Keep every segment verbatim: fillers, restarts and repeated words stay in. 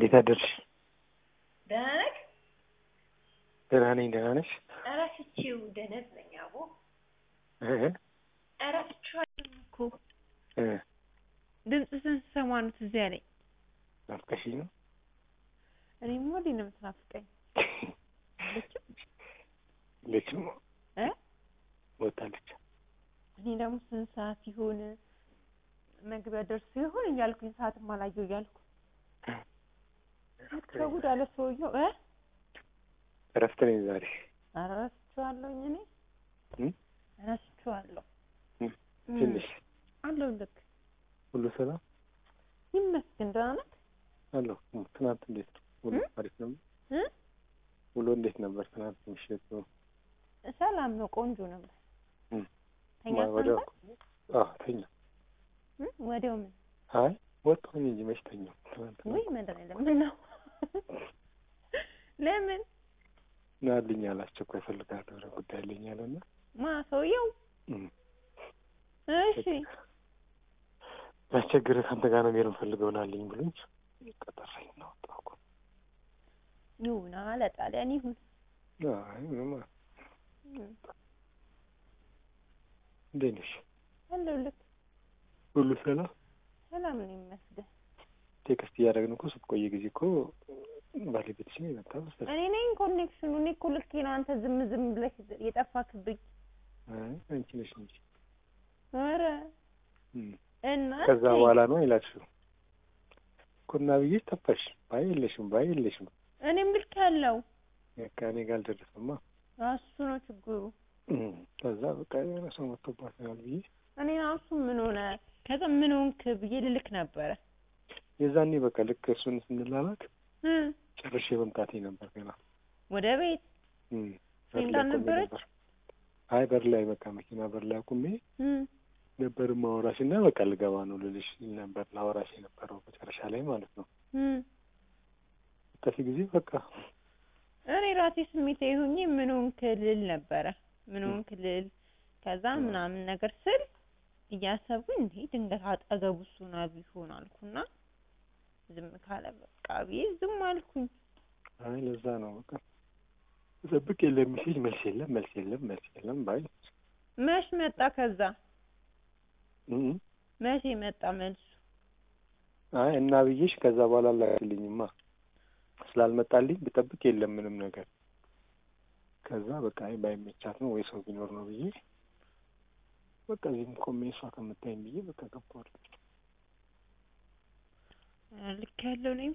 እንዴት አደርሽ? ደህና ነህ? ደህና ነኝ። ደህና ነሽ? ኧረ ፍቺው ደህና ነኝ አቦ። እህ ኧረ ፍቺው እኮ እ ድምፅህን ስሰማ ነው ትዝ ያለኝ። ናፍቀሽኝ ነው? እኔማ ወዲህ ነው የምትናፍቀኝ። ልጅም ልጅም እ ወጣለች። እኔ ደግሞ ስንት ሰዓት ይሆን መግቢያ ደርሶ ይሆን እያልኩኝ ሰዓትም አላየሁ እያልኩ ከጉድ አለ ሰውዬው። እ እረፍት ነኝ ዛሬ። ኧረ እረስቸዋለሁኝ እኔ እ እረስቸዋለሁ። ትንሽ አለሁልህ። ሁሉ ሰላም ይመስገን። ደህና ነህ? አለሁ። ትናንት እንዴት ነው? ሁሉ አሪፍ ነው? እ ሁሉ እንዴት ነበር? ትናንት ምሽት ነው? ሰላም ነው፣ ቆንጆ ነበር። እ ተኛ ወዲያው አዎ ተኛ። እ ወዲያው ምን? አይ ወጣሁኝ እንጂ መች ተኛሁ ትናንት። ወይ መድኃኒዓለም ምን ነው? ለምን? ናልኝ አላስቸኳይ እፈልጋለሁ ወደ ጉዳይ አለኝ አለና ማ ሰውዬው? እሺ ያስቸግርህ ከአንተ ጋር ነው የሚሄድ ፈልገው ናልኝ ብሎኝ ቀጠረኝ ነው ወጣሁ። ይሁን አለ ጣሊያን ይሁን። አይ ምንም እንዴት ነሽ? አለሁልህ። ሁሉ ሰላም? ሰላም ነው ይመስገን። ቴክስት እያደረግን እኮ ስትቆይ ጊዜ እኮ ባለቤትሽ ነው የመጣው መሰለኝ። እኔ ነኝ ኮኔክሽኑ። እኔ እኮ ልኬ ነው አንተ ዝም ዝም ብለህ የጠፋክብኝ። አይ አንቺ ነሽ እንጂ። ኧረ እና ከዛ በኋላ ነው ይላችሁ እኮ እና ብዬሽ ጠፋሽ። ባይ የለሽም ባይ የለሽም። እኔም ልክ ያለው ከእኔ ጋር አልደረሰማ። እሱ ነው ችግሩ። ከዛ በቃ የሆነ ሰው መጥቶባታል ብዬ እኔ እሱ ምን ሆነ ከዛ ምን ሆንክ ብዬ ልልክ ነበረ። የዛኔ በቃ ልክ እሱን ስንላላክ እ ጨርሼ መምጣቴ ነበር ገና ወደ ቤት እ ፍሬንዳ ነበረች። አይ በር ላይ በቃ መኪና በር ላይ አቁሜ እ ነበር ማውራሽና በቃ ልገባ ነው ልልሽ ነበር ላወራሽ የነበረው መጨረሻ ላይ ማለት ነው። እ ጠፊ ጊዜ በቃ እኔ ራሴ ስሜት ይሁኝ ምን ሆንክ ልል ነበረ። ምን ሆንክ ልል ከዛ ምናምን ነገር ስል እያሰብኩኝ እንዴ ድንገት አጠገቡ ሱና ቢሆን አልኩና ዝም ካለ በቃ ብዬ ዝም አልኩኝ። አይ ለዛ ነው በቃ ዘብቅ የለም ሚሴጅ መልስ የለም መልስ የለም መልስ የለም ባይ መች መጣ ከዛ እ መቼ መጣ መልሱ? አይ እና ብዬሽ ከዛ በኋላ ላክልኝማ ስላልመጣልኝ ብጠብቅ የለም ምንም ነገር። ከዛ በቃ አይ ባይመቻት ነው ወይ ሰው ቢኖር ነው ብዬ በቃ እዚህም ኮሜንሷ ከምታይኝ ብዬ በቃ ገባሁ። ልክ ያለው ነኝ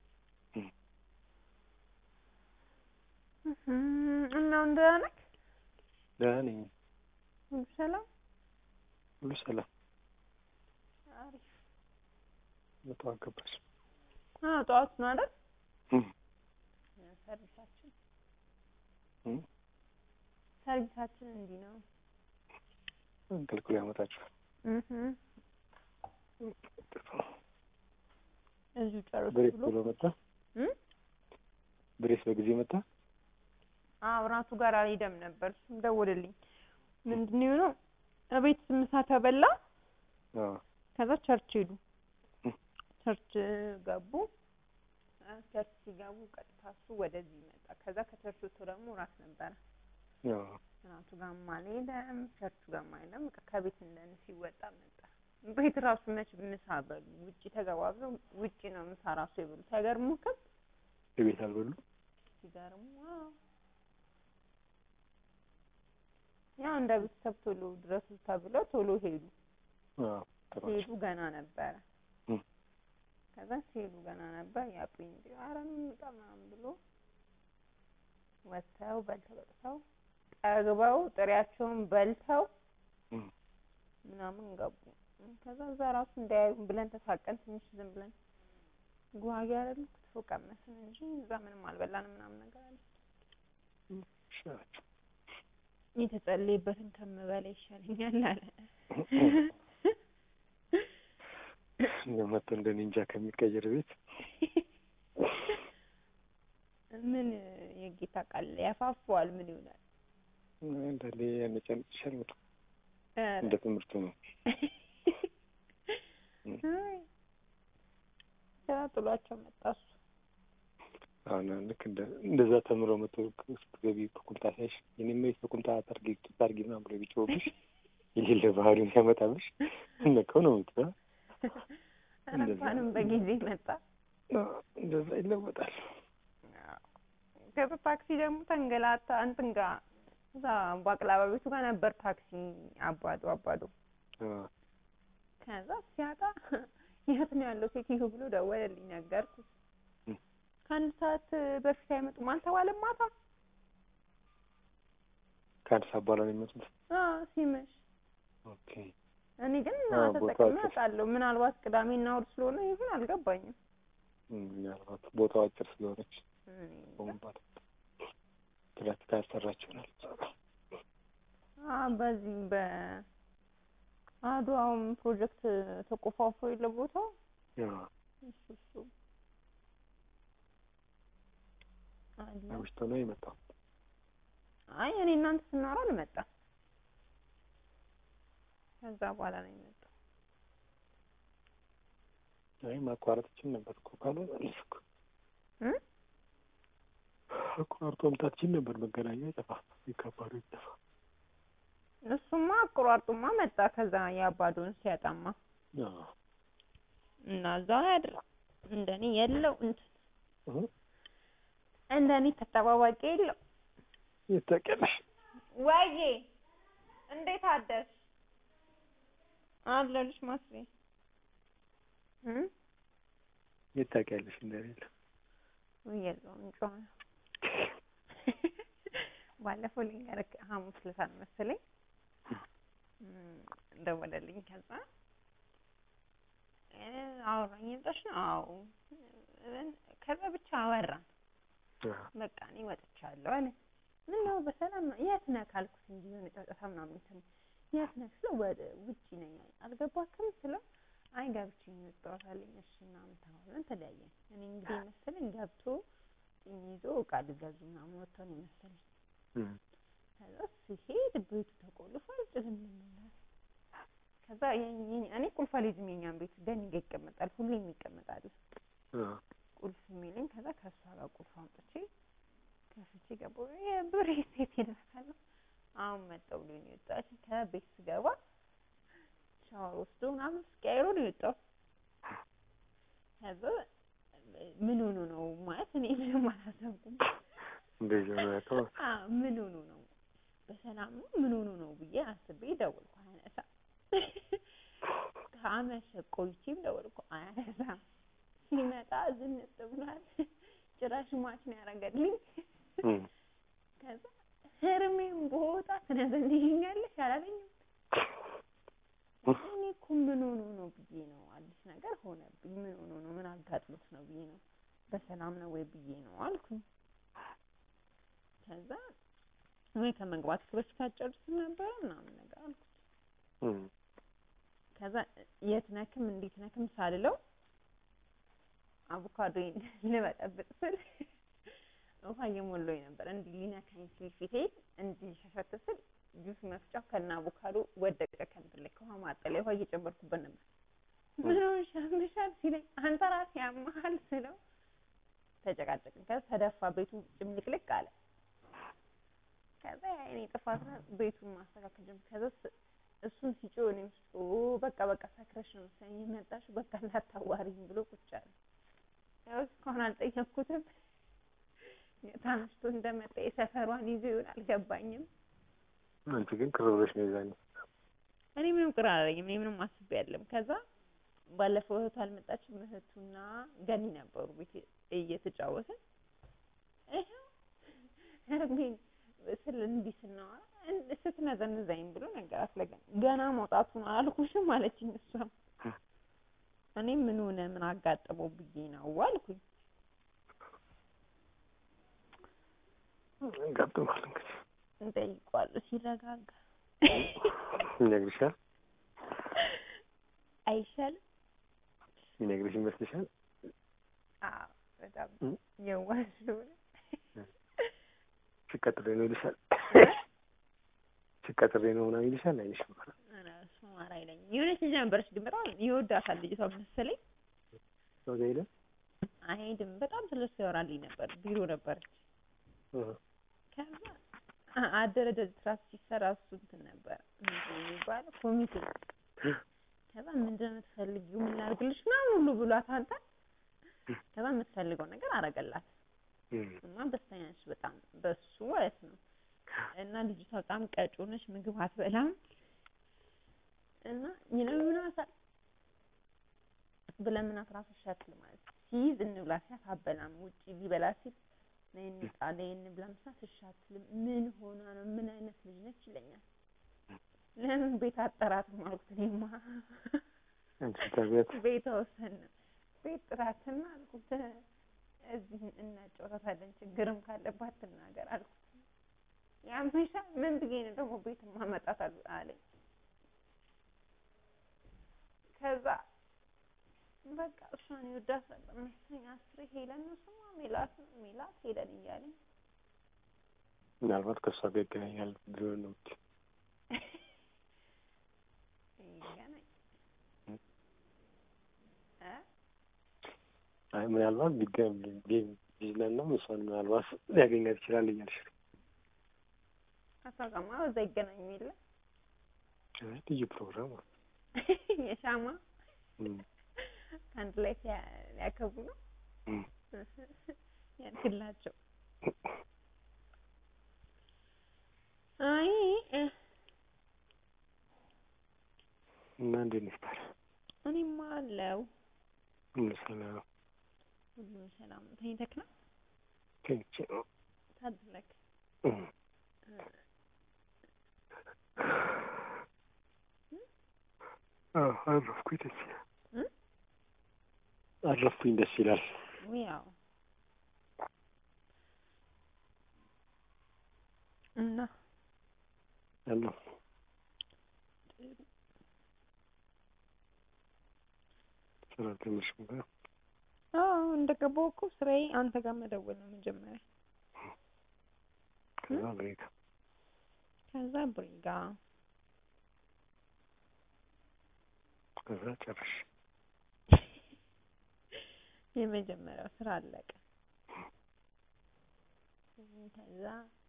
እና እንደዛ ነህ? ደህና ነኝ። ሁሉ ሰላም? ሁሉ ሰላም። አሪፍ። በጠዋት ገባሽ? አዎ ጠዋት ነው አይደል? እ ሰርቪሳችን እ ሰርቪሳችን እንዲህ ነው። እንቅልፍ ያመጣችኋል። እህ እዚሁ ጨርሶ ብሬስ ብሎ ብሎ መጣ። እ ብሬስ በጊዜ መጣ። አዎ ራሱ ጋር አልሄደም ነበር። እሱም ደወለልኝ። ምንድን ነው እቤት ምሳ ተበላ። አዎ ከዛ ቸርች ሄዱ። ቸርች ገቡ። ቸርች ሲገቡ ቀጥታ እሱ ወደዚህ መጣ። ከዛ ከቸርቹ ወጥቶ ደግሞ ራስ ነበረ። አዎ ራሱ ጋር አልሄደም፣ ቸርቹ ጋር አልሄደም። በቃ ከቤት እንደነ ሲወጣ መጣ። ቤት ራሱ መች ምሳ በሉ ውጪ ተገባብዘው ውጪ ነው ምሳ ራሱ የበሉት። አይገርሙክም? ቤት አልበሉ ሲገርሙ ያው እንደ ቤተሰብ ቶሎ ድረሱ ተብለው ቶሎ ሄዱ። አዎ ሄዱ ገና ነበረ። እ ከዛ ሄዱ ገና ነበር ያቁኝ እንዴ ኧረ ምን ምጣም ብሎ ወጥተው በልተው በልተው ጠግበው ጥሪያቸውን በልተው እ ምናምን ገቡ። ከዛ እዛ ራሱ እንዳያዩ ብለን ተሳቀን ትንሽ ዝም ብለን ጓጋ አይደል ክትፎ ቀመስን እንጂ እዛ ምንም አልበላንም ምናምን ነገር አለ። ሻች የተጸለየበትን ከምበላ ይሻለኛል አለ። እንደመጣ እንደ ኒንጃ ከሚቀየር ቤት ምን የጌታ ቃል ያፋፋዋል ምን ይሆናል? እንደሌ ያነጨንጭሻል ነው እንደ ትምህርቱ ነው። አይ ጥሏቸው መጣ እሱ አሁን ልክ እንደ እንደዛ ተምሮ መቶ ስትገቢ በቁንጣሽ የኔም በቁንጣ ታርጊ ታርጊ ምናምን ብሎ ቢጮህብሽ የሌለ ባህሪውን ያመጣብሽ እነከው ነው የምትለው። እንኳንም በጊዜ መጣ እንደዛ ይለወጣል። ከታክሲ ደግሞ ተንገላታ እንትን ጋር እዛ ባቅላባ ቤቱ ጋር ነበር ታክሲ አባዶ አባዶ ከዛ ሲያጣ የት ነው ያለው ሴትዮ ብሎ ደወለልኝ። ነገርኩት። ከአንድ ሰዓት በፊት አይመጡም አልተባለም ማታ ከአንድ ሰዓት በኋላ ነው የሚመጡት? አዎ ሲመሽ። ኦኬ እኔ ግን ተጠቅሜ አውቃለሁ። ምናልባት ቅዳሜና እሑድ ስለሆነ ይሁን አልገባኝም። ምናልባት ቦታው አጭር ስለሆነች ወንባት ትራፊክ አሰራችሁናል። አዎ በዚህ በአድዋውም ፕሮጀክት ተቆፋፍሮ የለ ቦታው እሱ እሱ አውሽቶ ነው የመጣው። አይ እኔ እናንተ ስናወራ አልመጣም። ከዛ በኋላ ነው የመጣው። አይ ማቋረጥችን ነበር እኮ ካለው አልስኩ እ አቋርጦም ታችን ነበር መገናኛ ይጠፋ ይከባዱ ይጠፋ። እሱማ አቋርጦማ መጣ። ከዛ ያባዶን ሲያጣማ አዎ እና እዛው ያድር እንደኔ የለው እንትን እህ እንደኔ ተጠባባቂ የለው። ይተቀልሽ ወይዬ እንዴት አደርሽ? አለልሽ ማስሬ እ ይተቀልሽ እንደሌለ ወየለው እንጫ ባለፈው ልንገርክ ሐሙስ ዕለት መሰለኝ ደወለልኝ። ከዛ እ አወራኝ እንጠሽ ነው አዎ ከዛ ብቻ አወራን። በቃ እኔ ወጥቻለሁ አለ። ምን ነው በሰላም ነው? የት ነህ ካልኩት እንጂ የሆነ ጫጫታ ምናምን እንትን የት ነህ ስለው ወደ ውጪ ነኝ አልገባክም ስለው አይ ገብቼ ነው የወጣሁት አለኝ። እሺ ምናምን ተባብለን ተለያየን። እኔ እንግዲህ መሰለኝ ገብቶ ይዞ ዕቃ ሊገዙ ምናምን ወጥቶ ነው መሰለኝ። ከዛ ሲሄድ ቤቱ ተቆልፏል ጭልም ብሏል። ከዛ እኔ ቁልፍ አልይዝም የእኛን ቤት ገኒ ጋር ይቀመጣል ሁሌም ይቀመጣል ቁልፍ የሚለኝ። ከዛ ከእሷ ጋር ቁልፍ አምጥቼ ከፍቼ ገባሁ። የብሬ ሴት ይነሳል አሁን መጣሁ ብሎኝ ነው የወጣች። ከቤት ስገባ ሻወር ወስዶ ምናምን ስቀይሮ ነው የወጣው። ከዛ ምን ሆኖ ነው ማለት እኔ ምንም አላሰብኩም። እንደዚህ ነው ያለው። አዎ ምን ሆኖ ነው በሰላም ነው ምን ሆኖ ነው ብዬ አስቤ ደወልኩ። አያነሳ ከአመሸ ቆይቼም ደወልኩ አያነሳ። ሲመጣ ዝንጥ ብሏል። ጭራሽ ማች ነው ያደረገልኝ። ከዛ ህርሜን ቦታ ትነዘልኛለሽ አላለኝም። እኔ እኮ ምን ሆኖ ነው ብዬ ነው አዲስ ነገር ሆነብኝ። ምን ሆኖ ነው ምን አጋጥሞት ነው ብዬ ነው በሰላም ነው ወይ ብዬ ነው አልኩኝ። ከዛ ወይ ከመግባት በፊት አጨርስ ነበር ምናምን ነገር አልኩት። ከዛ የት ነክም እንዴት ነክም ሳልለው አቮካዶን ልበጠብጥ ስል ውሃ እየሞላኝ ነበር። እንዲህ ሊነካኝ ሲል ፊቴ እንዲህ ሸሸት ስል ጁስ መፍጫው ከና አቮካዶ ወደቀ ከእንትን ላይ ከውሃ ማጠለያ ውሃ እየጨመርኩበት ነበር። ምን ሆነሽ ያምሻል ሲለኝ አንተ ራስህ ያምሃል ስለው ተጨቃጨቅን። ከዛ ተደፋ ቤቱ ጭምልቅልቅ አለ። ከዛ እኔ ጥፋት ቤቱን ማስተካከል ጀመርኩ። ከዛ እሱን ሲጮህ እኔም ስጮህ በቃ በቃ ሰክረሽ ነው መሰለኝ የመጣሽው በቃ እንዳታዋሪኝ ብሎ ቁጭ አለ። ያው እስካሁን አልጠየቅኩትም። ታንስቶ እንደመጣ የሰፈሯን ይዞ ይሆን አልገባኝም። አንቺ ግን ቅር ብለሽ ነው ይዛኝ። እኔ ምንም ቅር አላለኝም። እኔ ምንም አስቤ አይደለም። ከዛ ባለፈው እህቱ አልመጣችም። እህቱና ገኒ ነበሩ ቤት እየተጫወተ ይሄው ህርሜን ስለ እንዲህ ስናወራ ስትነዘንዘኝ ብሎ ነገራት ለገኒ። ገና መውጣቱን አላልኩሽም አለችኝ እሷ። እኔ ምን ሆነ ምን አጋጠመው ብዬ ነው አልኩኝ። ጋብቷል እንግዲህ እንጠይቀዋለሁ ሲረጋጋ ይነግርሻል። አይሻልም? ይነግርሽ ይመስልሻል? አዎ በጣም የዋህ ስለሆነ ሲቀጥሬ ነው ይልሻል። ሲቀጥሬ ነው ምናምን ይልሻል አይልሽም? ኧረ እሱ ማራ አይለኝም። የሆነች ልጅ ነበረች ግን በጣም ይወዳታል ልጅቷ መሰለኝ። ሰው ጋር ሄደ አይሄድም በጣም ስለሱ ያወራልኝ ነበር። ቢሮ ነበረች። ከዛ አደረጃጀት ትራስ ሲሰራ እሱ እንትን ነበር የሚባለው ኮሚቴ። ከዛ ምንድን ነው የምትፈልጊው ምን ላድርግልሽ ምናምን ሁሉ ብሏት አንተ ከዛ የምትፈልገው ነገር አደረገላት እና ደስተኛ ነች በጣም በሱ ማለት ነው። እና ልጅቷ በጣም ቀጮ ነች፣ ምግብ አትበላም እና ይለምናታል ብለምናት እራሱ እሺ አትልም ማለት ሲይዝ እንብላ ሲላት አትበላም። ውጪ ሊበላ ሲል ነይ እንውጣ ነይ እንብላ ሲላት እሺ አትልም። ምን ሆና ነው ምን አይነት ልጅ ነች ይለኛል። ለምን ቤት አጠራትም አልኩት እኔማ ቤት ወሰን ቤት ጥራትና አልኩት እዚህ እናጫወታለን ችግርም ካለባት ትናገር አልኩት። ያምሻ ምን ብዬ ነው ደግሞ ቤት ማመጣት አለኝ። ከዛ በቃ እሷን ይወዳታል መሰለኝ አስሬ ሄለን ነው ስሟ ሜላት ነው ሜላት ሄለን እያለኝ ምናልባት ከእሷ ጋር ይገናኛል ብሎ ነው ይገናኝ እ አይ ምናልባት ቢገኝ ቢዝነስም እሷን ምናልባት ሊያገኛት ይችላል እያልሽ ነው። አሳጋማ እዛ ይገናኙ የለ ልዩ ፕሮግራም የሻማ አንድ ላይ ያከቡ ነው ያድርግላቸው። አይ እና እንዴት ነሽ ታዲያ? እኔማ አለው ሁሉ ሰላም ሁሉ ሰላም። ተኝተህ ነው? ተኝቼ ነው። ታድለክ አዎ አረፍኩኝ ደስ ይላል። አረፍኩኝ ደስ ይላል። ያው እና አሎ ስራ ትንሽ ጋር አዎ እንደገባሁ እኮ ስራዬ አንተ ጋር መደወል ነው መጀመሪያ። ከዛ ብሬጋ ከዛ ብሬጋ ከዛ ጨርሽ የመጀመሪያው ስራ አለቀ። ከዛ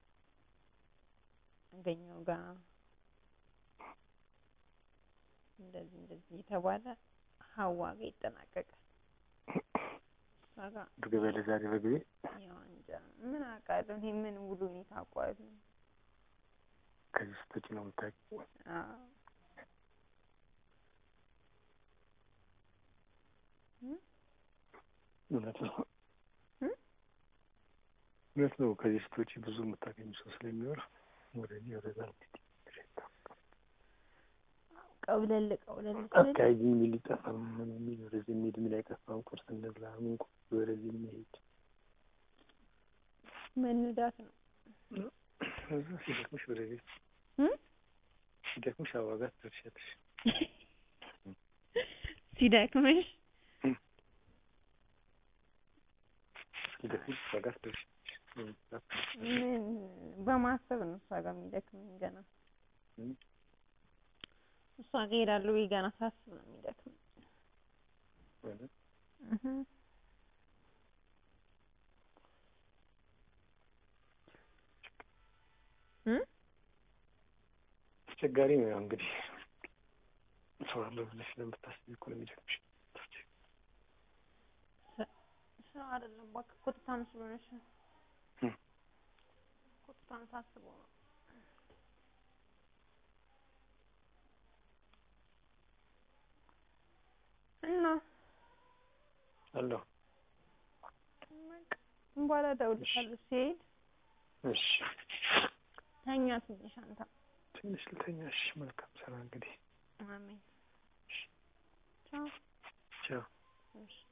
አገኘው ጋር እንደዚህ እንደዚህ የተባለ ሀዋ ጋር ይጠናቀቃል። ታጋ ድግበለ ዛሬ በግቤ ያው እንጃ ምን አውቃለሁ እኔ ምን ውሉ ነው ታውቃለህ። ከዚህ ስትወጪ ነው የምታውቂው? አዎ እውነት ነው እውነት ነው። ከዚህ ስትወጪ ብዙ የምታገኙ ሰው ስለሚኖር ወደዚህ ወደዛ ቀውለል ቀውለል አካባቢ ምን ሊጠፋ ምን ምን ወደዚህ የሚሄድ ምን አይጠፋም። ቁርስ እንደዛ ምን ቁርስ ወደዚህ የሚሄድ መንዳት ነው። እዛ ሲደክምሽ ወደዚህ ሲደክምሽ አዋጋት ትርሻለሽ ሲደክምሽ ሲደክምሽ አዋጋት ትርሻለሽ። ምን በማሰብ ነው እሷ ጋር የሚደክመኝ ገና እሷ ጋር እሄዳለሁ ገና ሳስብ ነው የሚደክመኝ። እህ እህ አስቸጋሪ ነው እንግዲህ ሰው አለ ብለሽ ስለምታስቢ እኮ ነው የሚደክምሽ። ሰው አይደለም በቃ ኮታም ስለሆነሽ ኮታም ሳስበው ነው። እና አሎ በኋላ እደውልልሻለሁ ሲሄድ። እሺ ተኛ ትንሽ አንተ ትንሽ ልተኛሽ። መልካም ስራ እንግዲህ። አሜን። ቻው ቻው። እሺ